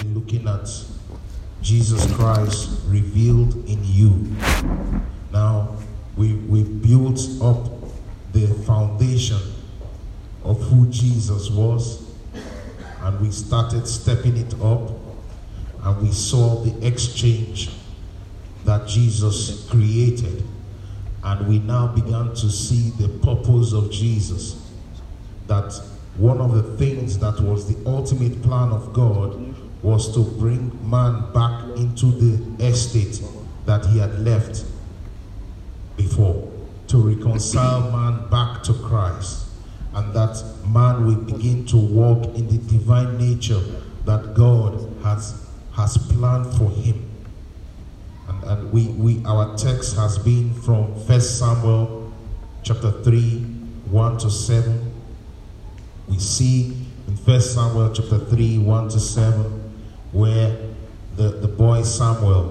been looking at Jesus Christ revealed in you. Now, we built up the foundation of who Jesus was, and we started stepping it up, and we saw the exchange that Jesus created, and we now began to see the purpose of Jesus, that one of the things that was the ultimate plan of God was to bring man back into the estate that he had left before, to reconcile man back to Christ, and that man will begin to walk in the divine nature that God has planned for him. And we our text has been from 1 Samuel chapter 3, 1 to 7. We see in 1 Samuel chapter 3, 1 to 7, where the boy Samuel,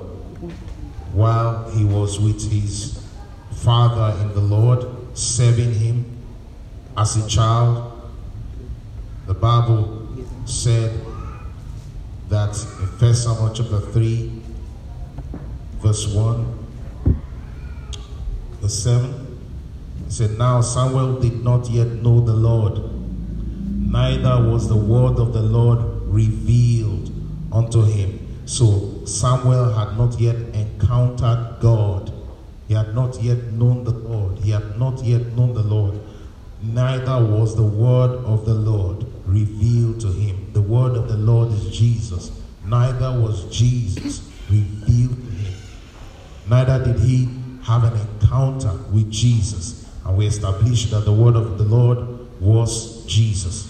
while he was with his father in the Lord, serving him as a child, the Bible said that in 1 Samuel chapter 3, verse 1, verse 7, it said, "Now Samuel did not yet know the Lord, neither was the word of the Lord revealed unto him." So Samuel had not yet encountered God. He had not yet known the Lord. He had not yet known the Lord. Neither was the word of the Lord revealed to him. The word of the Lord is Jesus. Neither was Jesus revealed to him. Neither did he have an encounter with Jesus. And we established that the word of the Lord was Jesus.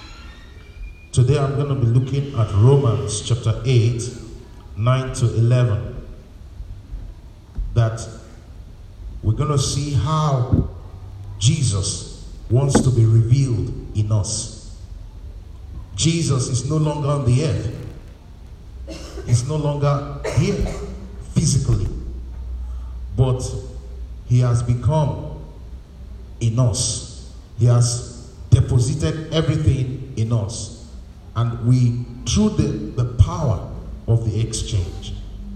Today I'm going to be looking at Romans chapter 8, 9 to 11. That we're going to see how Jesus wants to be revealed in us. Jesus is no longer on the earth. He's no longer here physically. But he has become in us. He has deposited everything in us. And we, through the power of the exchange,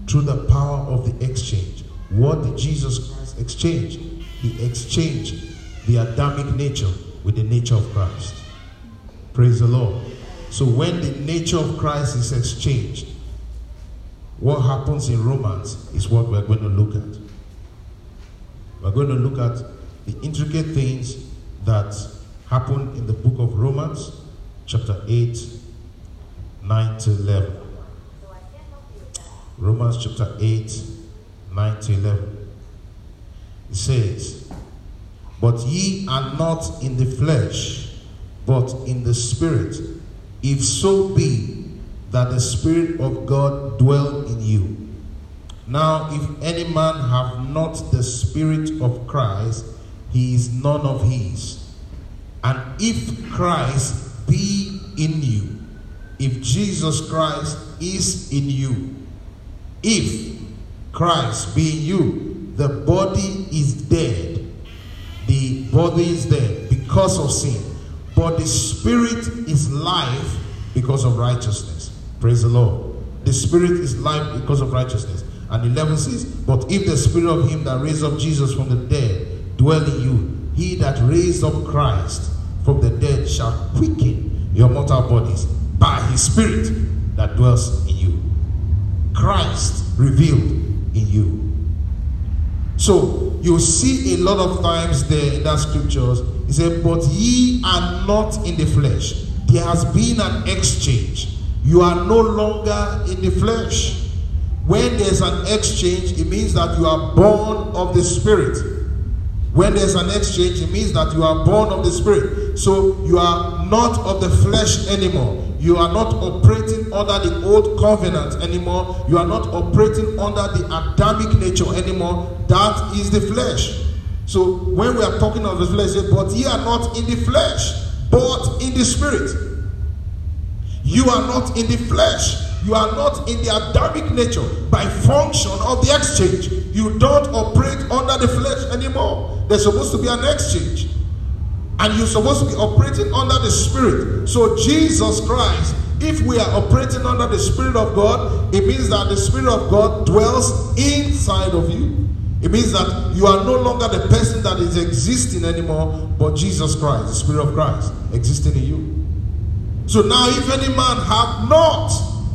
what did Jesus Christ exchange? He exchanged the Adamic nature with the nature of Christ. Praise the Lord. So when the nature of Christ is exchanged, what happens in Romans is what we're going to look at. We're going to look at the intricate things that happen in the book of Romans, chapter 8, 9 to 11. Romans chapter 8, 9 to 11. It says, "But ye are not in the flesh, but in the Spirit, if so be that the Spirit of God dwell in you. Now, if any man have not the Spirit of Christ, he is none of his. And if Christ be in you," if Jesus Christ is in you, if Christ be in you, the body is dead. The body is dead because of sin. But the Spirit is life because of righteousness. Praise the Lord. The Spirit is life because of righteousness. And 11 says, "But if the Spirit of him that raised up Jesus from the dead dwell in you, he that raised up Christ from the dead shall quicken your mortal bodies by his Spirit that dwells in you." Christ revealed in you. So you see a lot of times there in that scriptures, he said, "But ye are not in the flesh." There has been an exchange. You are no longer in the flesh. When there's an exchange, it means that you are born of the Spirit. When there's an exchange, it means that you are born of the Spirit. So you are not of the flesh anymore. You are not operating under the old covenant anymore. You are not operating under the Adamic nature anymore. That is the flesh. So when we are talking of the flesh, "But ye are not in the flesh, but in the Spirit." You are not in the flesh. You are not in the Adamic nature by function of the exchange. You don't operate under the flesh anymore. There's supposed to be an exchange. And you're supposed to be operating under the Spirit. So Jesus Christ If we are operating under the Spirit of God, it means that the Spirit of God dwells inside of you. It means that you are no longer the person that is existing anymore, but Jesus Christ, the Spirit of Christ, existing in you. So now if any man have not,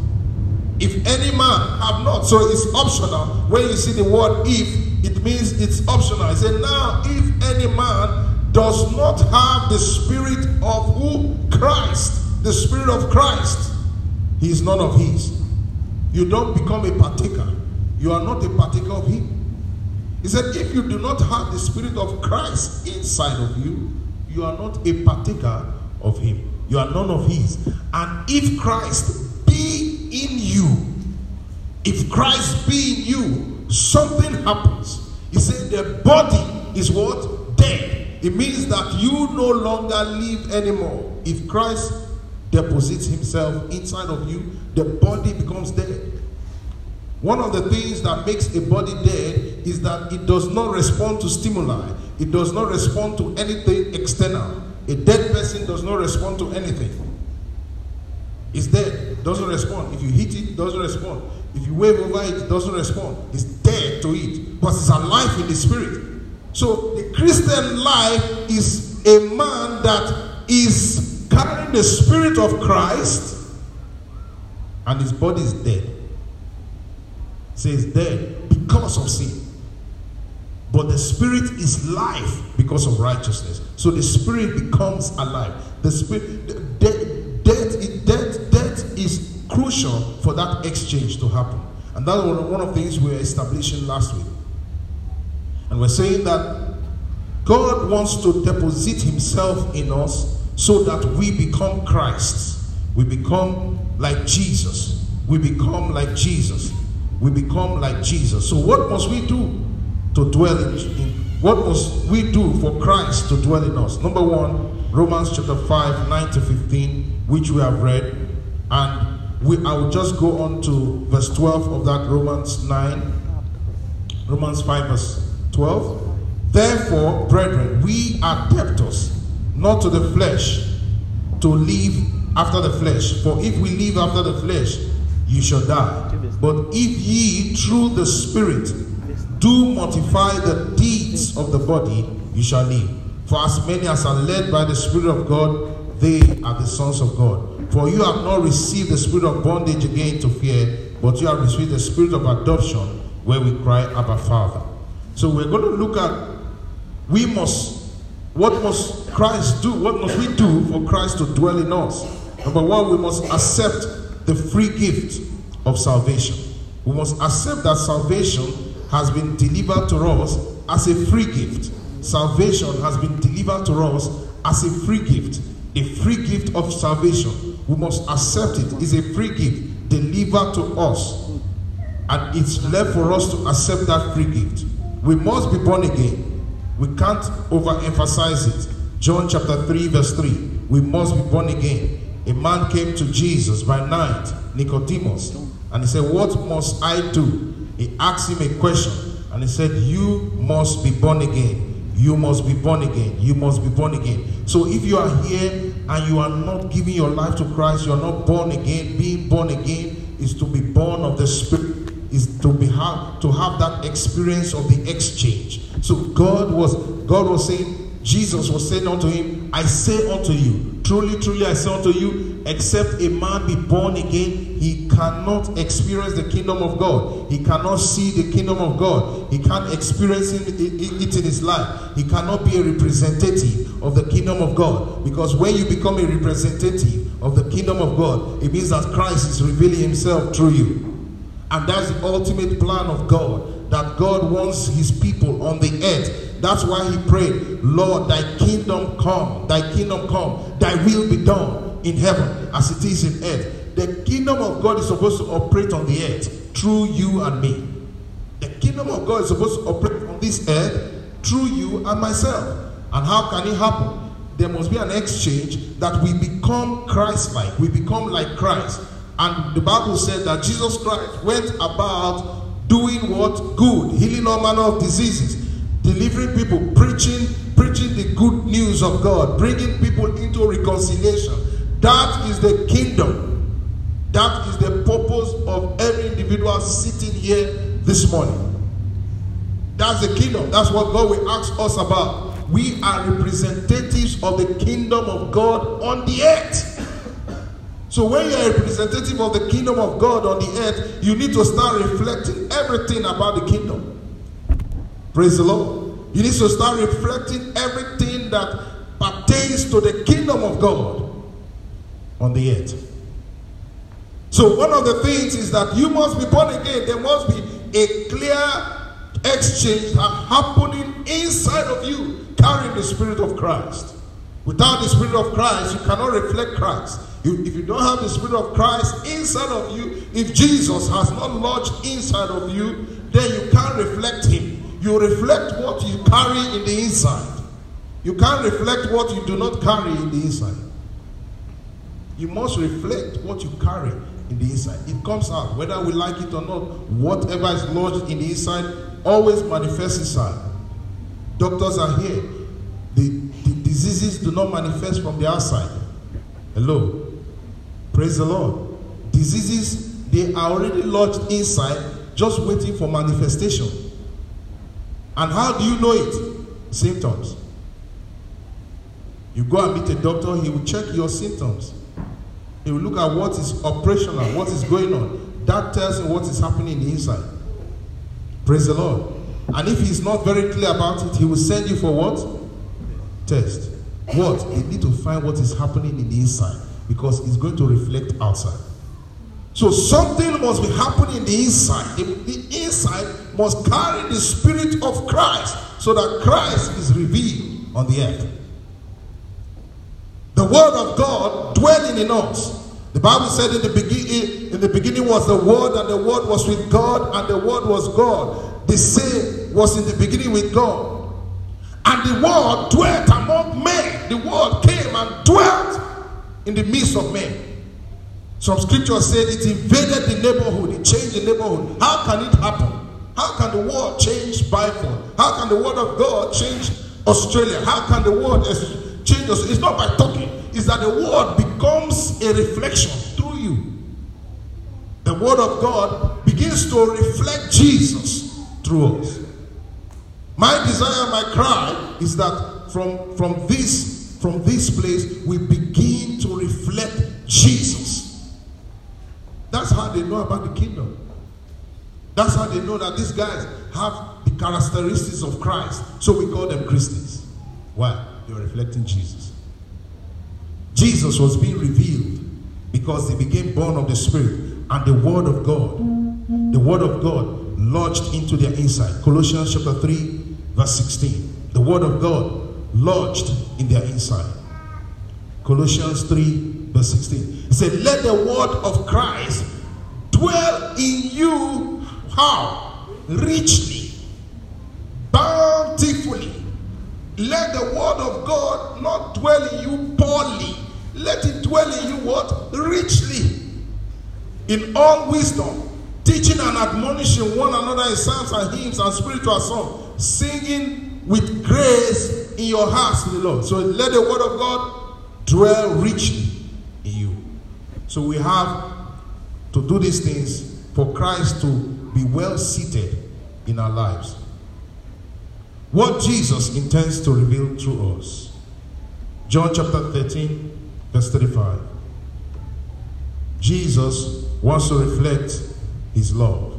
so it's optional. When you see the word if, it means it's optional. I say now if any man does not have the Spirit of who? Christ, the Spirit of Christ, he is none of his. You don't become a partaker. You are not a partaker of him. He said, if you do not have the Spirit of Christ inside of you, you are not a partaker of him. You are none of his. And if Christ be in you, if Christ be in you, something happens. He said the body is what? Dead. It means that you no longer live anymore. If Christ deposits himself inside of you, the body becomes dead. One of the things that makes a body dead is that it does not respond to stimuli. It does not respond to anything external. A dead person does not respond to anything. It's dead, doesn't respond. If you hit it, it doesn't respond. If you wave over it, it doesn't respond. It's dead to it, but it's alive in the spirit. So the Christian life is a man that is carrying the Spirit of Christ and his body is dead. It says dead because of sin. But the Spirit is life because of righteousness. So the Spirit becomes alive. The Spirit, death is crucial for that exchange to happen. And that was one of the things we were establishing last week. And we're saying that God wants to deposit himself in us so that we become Christ. We become like Jesus. We become like Jesus. We become like Jesus. So what must we do to dwell in? What must we do for Christ to dwell in us? Number one, Romans chapter 5, 9 to 15, which we have read. And I will just go on to verse 12 of that Romans 9. Romans 5 verse 12. Therefore, brethren, we are debtors, not to the flesh, to live after the flesh. For if we live after the flesh, you shall die. But if ye through the Spirit do mortify the deeds of the body, you shall live. For as many as are led by the Spirit of God, they are the sons of God. For you have not received the spirit of bondage again to fear, but you have received the spirit of adoption, where we cry, Abba, Father. So we're going to look at, what must Christ do? What must we do for Christ to dwell in us? Number one, we must accept the free gift of salvation. We must accept that salvation has been delivered to us as a free gift. Salvation has been delivered to us as a free gift. A free gift of salvation. We must accept it. It's a free gift delivered to us. And it's left for us to accept that free gift. We must be born again. We can't overemphasize it. John chapter 3 verse 3. We must be born again. A man came to Jesus by night, Nicodemus, and he said, what must I do? He asked him a question, and he said, you must be born again. You must be born again. You must be born again. So if you are here and you are not giving your life to Christ, you are not born again. Being born again is to be born of the Spirit, is to have that experience of the exchange. So God was saying, Jesus was saying unto him, I say unto you, truly, truly I say unto you, except a man be born again, he cannot experience the kingdom of God. He cannot see the kingdom of God. He can't experience it in his life. He cannot be a representative of the kingdom of God. Because when you become a representative of the kingdom of God, it means that Christ is revealing himself through you. And that's the ultimate plan of God, that God wants his people on the earth. That's why he prayed, Lord, thy kingdom come, thy will be done in heaven as it is in earth. The kingdom of God is supposed to operate on the earth through you and me. The kingdom of God is supposed to operate on this earth through you and myself. And how can it happen? There must be an exchange that we become Christ-like. We become like Christ. And the Bible said that Jesus Christ went about doing what? Good, healing all manner of diseases, delivering people, preaching the good news of God, bringing people into reconciliation. That is the kingdom. That is the purpose of every individual sitting here this morning. That's the kingdom. That's what God will ask us about. We are representatives of the kingdom of God on the earth. So when you're a representative of the kingdom of God on the earth, you need to start reflecting everything about the kingdom. Praise the Lord. You need to start reflecting everything that pertains to the kingdom of God on the earth. So one of the things is that you must be born again. There must be a clear exchange happening inside of you, carrying the Spirit of Christ. Without the Spirit of Christ, you cannot reflect Christ. If you don't have the Spirit of Christ inside of you, if Jesus has not lodged inside of you, then you can't reflect him. You reflect what you carry in the inside. You can't reflect what you do not carry in the inside. You must reflect what you carry in the inside. It comes out, whether we like it or not. Whatever is lodged in the inside always manifests inside. Doctors are here. The diseases do not manifest from the outside. Hello. Praise the Lord. Diseases, they are already lodged inside, just waiting for manifestation. And how do you know it? Symptoms. You go and meet a doctor, he will check your symptoms. He will look at what is operational, what is going on. That tells him what is happening in the inside. Praise the Lord. And if he's not very clear about it, he will send you for what? Test. What? They need to find what is happening in the inside, because it's going to reflect outside. So something must be happening in the inside. The inside must carry the Spirit of Christ, so that Christ is revealed on the earth. The Word of God dwelling in us. The Bible said in the beginning was the Word, and the Word was with God, and the Word was God. The same was in the beginning with God. And the Word dwelt among men. The Word came and dwelt in the midst of men. Some scriptures said it invaded the neighborhood. It changed the neighborhood. How can it happen? How can the Word change Biafra? How can the Word of God change Australia? How can the Word change us? It's not by talking. It's that the Word becomes a reflection through you. The Word of God begins to reflect Jesus through us. My desire, my cry is that from this place we begin to reflect Jesus. That's how they know about the kingdom. That's how they know that these guys have the characteristics of Christ. So we call them Christians. Why? They were reflecting Jesus. Jesus was being revealed because they became born of the Spirit, and the Word of God lodged into their inside. Colossians chapter 3 verse 16. The Word of God lodged in their inside. Colossians 3 verse 16. It said, let the Word of Christ dwell in you. How? Richly, bountifully. Let the Word of God not dwell in you poorly. Let it dwell in you what? Richly. In all wisdom, teaching and admonishing one another in psalms and hymns and spiritual songs, singing with grace in your hearts to the Lord. So let the Word of God dwell richly in you. So we have to do these things for Christ to be well seated in our lives. What Jesus intends to reveal through us. John chapter 13 verse 35. Jesus wants to reflect his love.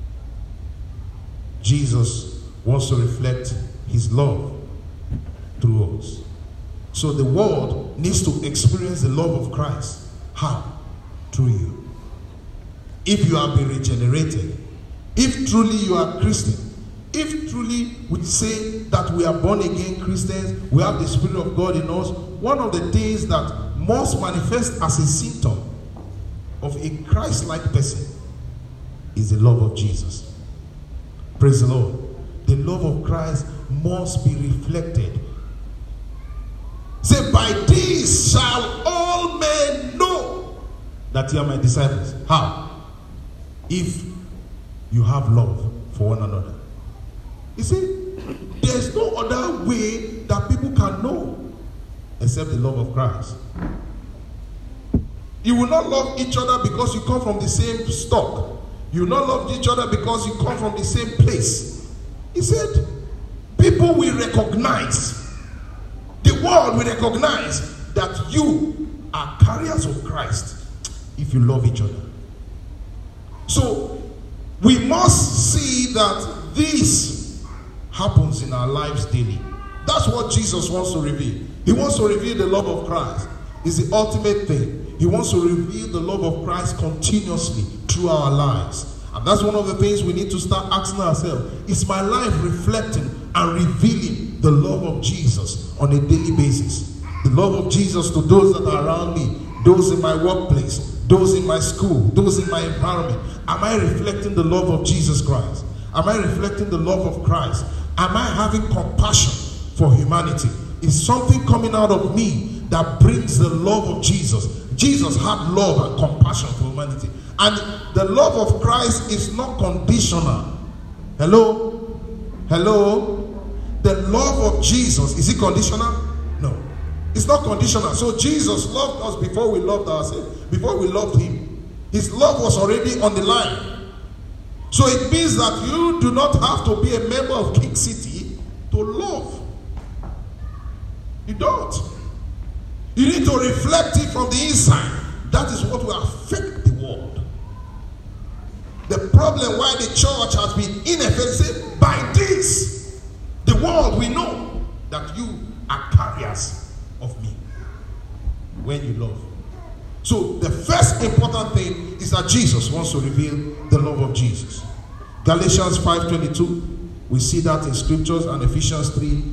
Jesus wants to reflect his love through us. So the world needs to experience the love of Christ. How? Through you. If you have been regenerated, if truly you are Christian, if truly we say that we are born again Christians, we have the Spirit of God in us, one of the things that must manifest as a symptom of a Christ-like person is the love of Jesus. Praise the Lord. The love of Christ must be reflected. Say, by this shall all men know that you are my disciples. How? If you have love for one another. You see, there's no other way that people can know except the love of Christ. You will not love each other because you come from the same stock. You will not love each other because you come from the same place. He said, people will recognize, the world will recognize that you are carriers of Christ if you love each other. So, we must see that this happens in our lives daily. That's what Jesus wants to reveal. He wants to reveal the love of Christ. It's the ultimate thing. He wants to reveal the love of Christ continuously through our lives. And that's one of the things we need to start asking ourselves. Is my life reflecting and revealing the love of Jesus on a daily basis? The love of Jesus to those that are around me, those in my workplace, those in my school, those in my environment. Am I reflecting the love of Jesus Christ? Am I reflecting the love of Christ? Am I having compassion for humanity? Is something coming out of me that brings the love of Jesus? Jesus had love and compassion for humanity. And the love of Christ is not conditional. Hello? Hello? The love of Jesus, is it conditional? No. It's not conditional. So Jesus loved us before we loved ourselves, before we loved him. His love was already on the line. So it means that you do not have to be a member of King City to love. You don't. You need to reflect it from the inside. That is what will affect the world. The problem why the church has been ineffective, by this, the world will know that you are carriers of me when you love. So the first important thing is that Jesus wants to reveal the love of Jesus. Galatians 5:22, we see that in scriptures, and Ephesians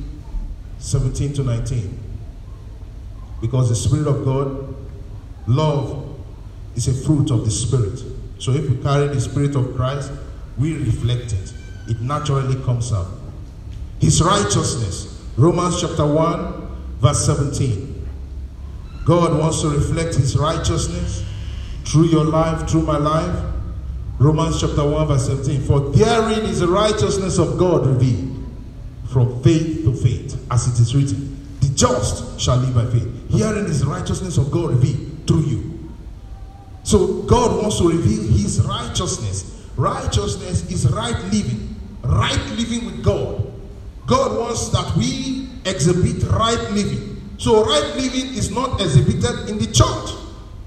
3:17 to 19. Because the Spirit of God, love is a fruit of the Spirit. So if we carry the Spirit of Christ, we reflect it. It naturally comes out. His righteousness, Romans chapter 1, verse 17. God wants to reflect his righteousness through your life, through my life. Romans chapter 1, verse 17. For therein is the righteousness of God revealed, from faith to faith, as it is written. The just shall live by faith. Herein is the righteousness of God revealed through you. So God wants to reveal his righteousness. Righteousness is right living with God. God wants that we exhibit right living. So right living is not exhibited in the church.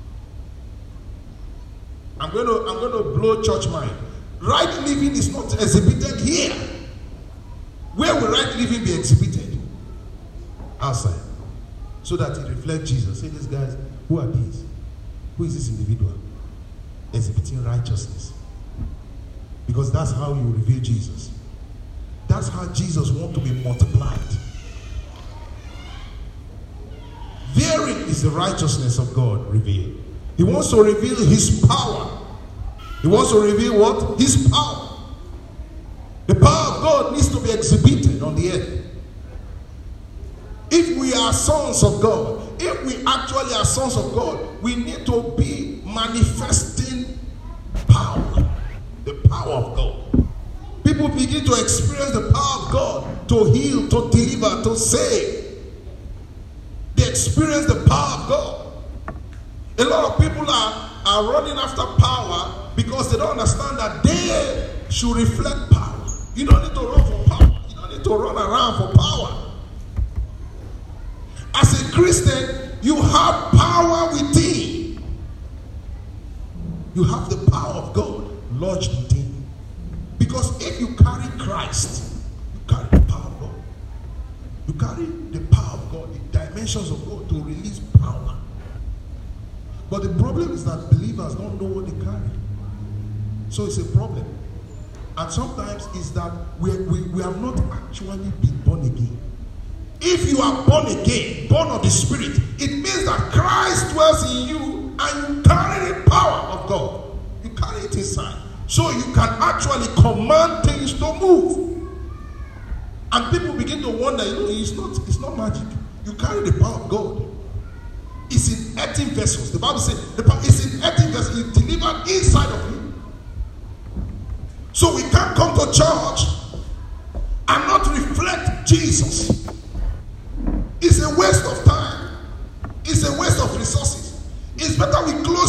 I'm going to blow church mind. Right living is not exhibited here. Where will right living be exhibited? Outside. So that it reflects Jesus. Say, these guys, who are these? Who is this individual? Exhibiting righteousness. Because that's how you reveal Jesus. That's how Jesus wants to be multiplied. Therein is the righteousness of God revealed. He wants to reveal his power. He wants to reveal what? His power. The power of God needs to be exhibited on the earth. If we are sons of God, if we actually are sons of God, we need to be manifesting power. The power of God. People begin to experience the power of God to heal, to deliver, to save. They experience the power of God. A lot of people are running after power because they don't understand that they should reflect power. You don't need to run for power. You don't need to run around for power. As a Christian, you have power within. You have the power of God lodged within. Because if you carry Christ, you carry the power of God. You carry the power of God, the dimensions of God to release power. But the problem is that believers don't know what they carry. So it's a problem. And sometimes it's that we have not actually been born again. If you are born again, born of the Spirit, it means that Christ dwells in you and you carry the power of God. You carry it inside. So you can actually command things to move. And people begin to wonder, it's not magic. You carry the power of God. It's in earthen vessels. The Bible says it's in earthen vessels. It's delivered inside of you. So we can't come to church and not reflect Jesus. It's a waste of time. It's a waste of resources. It's better we close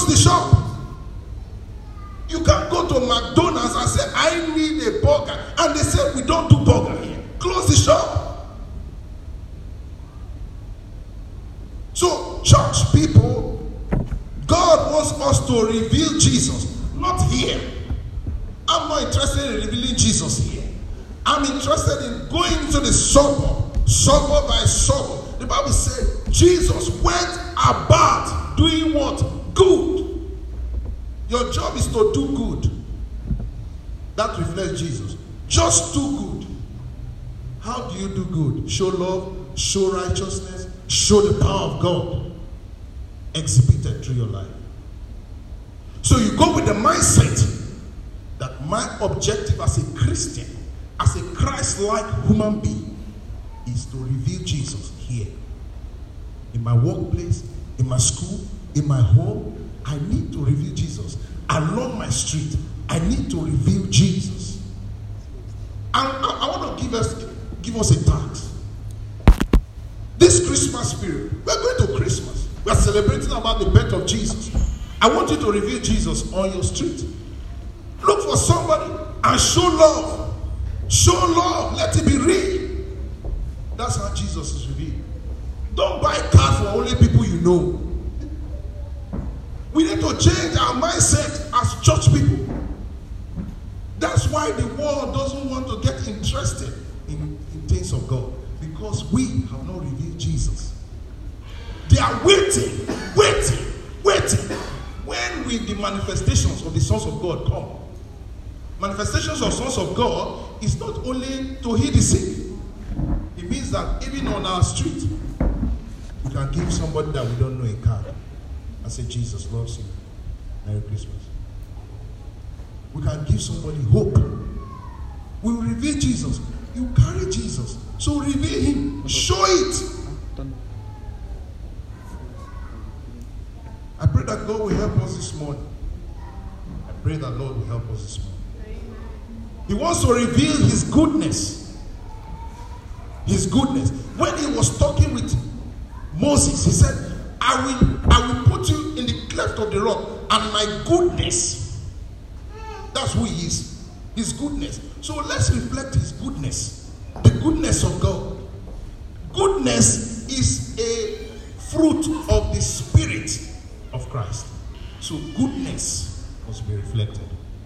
You can't go to McDonald's and say, I need a burger. And they say, we don't do burger here. Close the shop. So, church people, God wants us to reveal Jesus, not here. I'm not interested in revealing Jesus here. I'm interested in going into the suburb by suburb. The Bible said Jesus went about doing what? Good. Your job is to do good. That reflects Jesus. Just do good. How do you do good? Show love, show righteousness, show the power of God exhibited through your life. So you go with the mindset that my objective as a Christian, as a Christ-like human being, is to reveal Jesus here. In my workplace, in my school, in my home, I need to reveal Jesus. Along my street, I need to reveal Jesus. I want to give us a task. This Christmas period, we're going to Christmas. We're celebrating about the birth of Jesus. I want you to reveal Jesus on your street. Look for somebody and show love. Show love. Let it be real. That's how Jesus is revealed. Don't buy cars for only people you know. We need to change our mindset as church people. That's why the world doesn't want to get interested in things of God. Because we have not revealed Jesus. They are waiting. When will the manifestations of the sons of God come? Manifestations of sons of God is not only to heal the sick. It means that even on our street, we can give somebody that we don't know a card and say, Jesus loves you. Merry Christmas. We can give somebody hope. We will reveal Jesus. You carry Jesus. So reveal him. Show it. I pray that God will help us this morning. I pray that Lord will help us this morning. He wants to reveal his goodness. His goodness. When he was talking with Moses, he said, I will put you in the cleft of the rock, and my goodness. That's who he is. His goodness. So let's reflect his goodness. The goodness of God. Goodness is a fruit of the Spirit of Christ. So goodness must be reflected.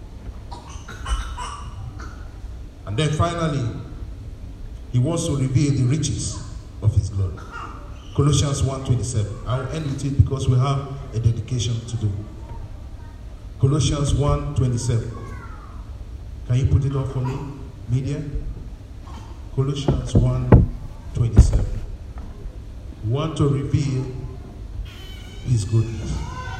And then finally, he wants to reveal the riches of his glory. Colossians 1:27. I will end with it because we have a dedication to do. Colossians 1:27. Can you put it up for me, media? Colossians 1:27. We want to reveal his goodness.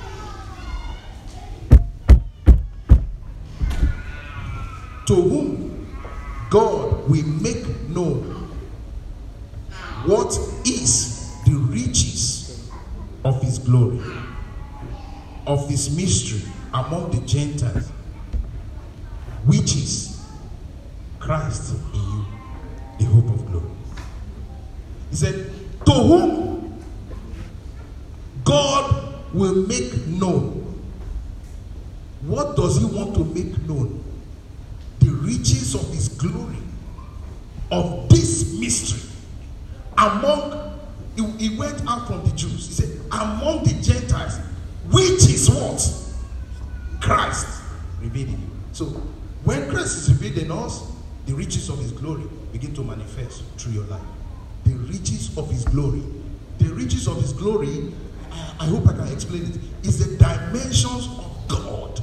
To whom God will make known what is the riches of his glory, of his mystery among the Gentiles, which is Christ in you, the hope of glory. He said, to whom God will make known. What does he want to make known? The riches of his glory, of this mystery among, he went out from the Jews. He said, among the Gentiles, which is what? Christ revealed in you. So when Christ is revealed in us, the riches of his glory begin to manifest through your life. The riches of his glory. The riches of his glory, I hope I can explain it, is the dimensions of God.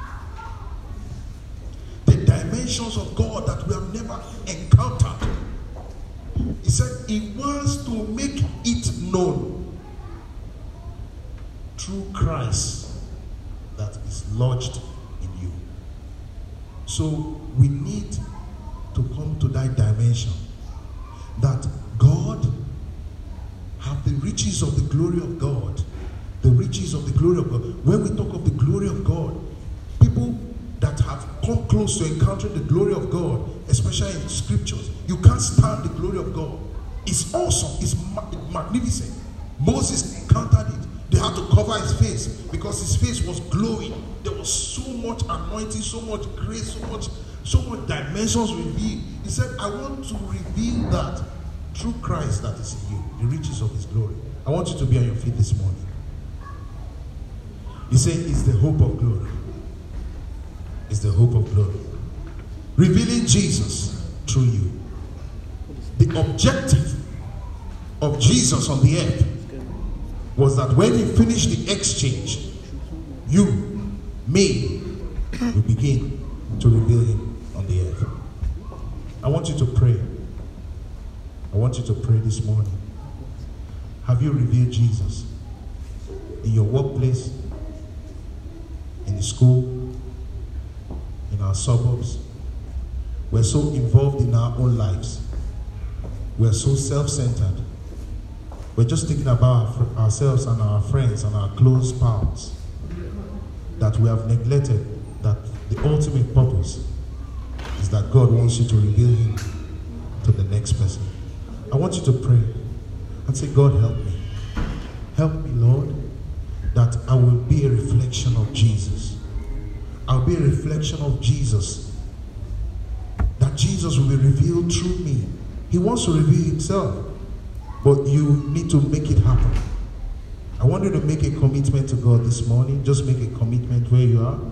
The dimensions of God that we have never encountered. He said he wants to make it known through Christ that is lodged in you. So we need to come to that dimension that God have the riches of the glory of God. The riches of the glory of God. When we talk of the glory of God, people that have come close to encountering the glory of God, especially in scriptures, you can't stand the glory of God. It's awesome. It's magnificent. Moses encountered it. They had to cover his face because his face was glowing. There was so much anointing, so much grace, so much dimensions revealed. He said, I want to reveal that through Christ that is in you, the riches of his glory. I want you to be on your feet this morning. He said, it's the hope of glory. It's the hope of glory. Revealing Jesus through you. The objective of Jesus on the earth was that when he finished the exchange, you, me, will begin to reveal him on the earth. I want you to pray. I want you to pray this morning. Have you revealed Jesus in your workplace, in the school, in our suburbs? We're so involved in our own lives. We're so self-centered. We're just thinking about ourselves and our friends and our close pals that we have neglected that the ultimate purpose is that God wants you to reveal him to the next person. I want you to pray and say, God, help me. Help me, Lord, that I will be a reflection of Jesus. I'll be a reflection of Jesus. That Jesus will be revealed through me. He wants to reveal himself, but you need to make it happen. I want you to make a commitment to God this morning. Just make a commitment where you are.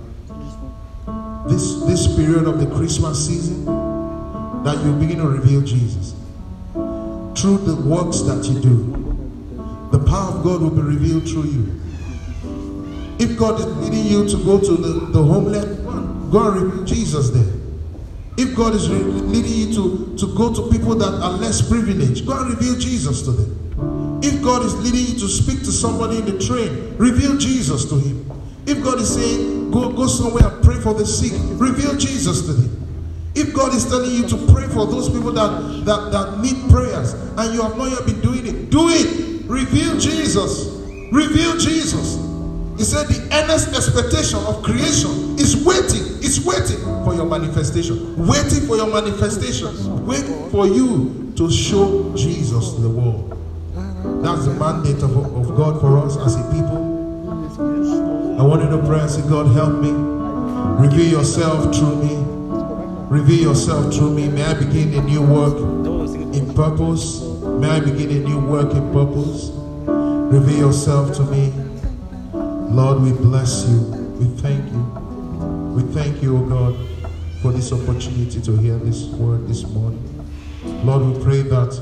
This period of the Christmas season, that you begin to reveal Jesus. Through the works that you do, the power of God will be revealed through you. If God is leading you to go to the homeland, go and reveal Jesus there. If God is leading you to go to people that are less privileged, go and reveal Jesus to them. If God is leading you to speak to somebody in the train, reveal Jesus to him. If God is saying, go somewhere and pray for the sick, reveal Jesus to them. If God is telling you to pray for those people that need prayers and you have not yet been doing it, do it. Reveal Jesus. Reveal Jesus. He said the earnest expectation of creation is waiting. It's waiting for your manifestation. Waiting for your manifestation. Wait for you to show Jesus to the world. That's the mandate of God for us as a people. I want you to pray and say, God, help me. Reveal yourself through me. Reveal yourself through me. May I begin a new work in purpose. May I begin a new work in purpose. Reveal yourself to me. Lord, we bless you. We thank you. We thank you, O God, for this opportunity to hear this word this morning. Lord, we pray that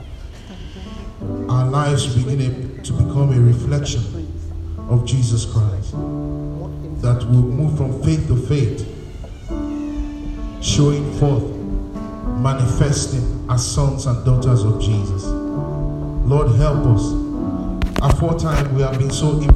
our lives begin to become a reflection of Jesus Christ. That we'll move from faith to faith, showing forth, manifesting as sons and daughters of Jesus. Lord, help us. Aforetime we have been so